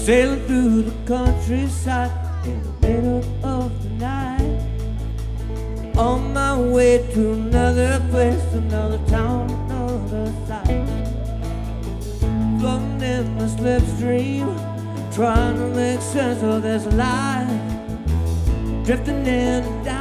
Sailing through the countryside in the middle of the night, on my way to another place, another town, another side. Floating in the slipstream, trying to make sense of this life, drifting in and down.